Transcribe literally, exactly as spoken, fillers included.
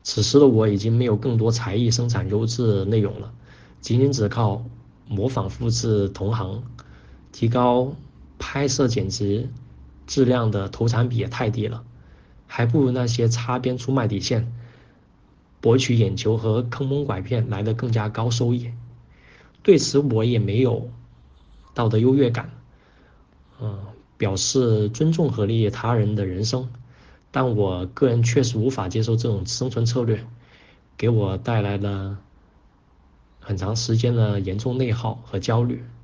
此时的我已经没有更多才艺生产优质内容了，仅仅只靠模仿复制同行，提高拍摄剪辑质量的投产比也太低了，还不如那些擦边出卖底线、博取眼球和坑蒙拐骗来的更加高收益。对此我也没有道德优越感，嗯、呃表示尊重和理解他人的人生，但我个人确实无法接受这种生存策略，给我带来了很长时间的严重内耗和焦虑。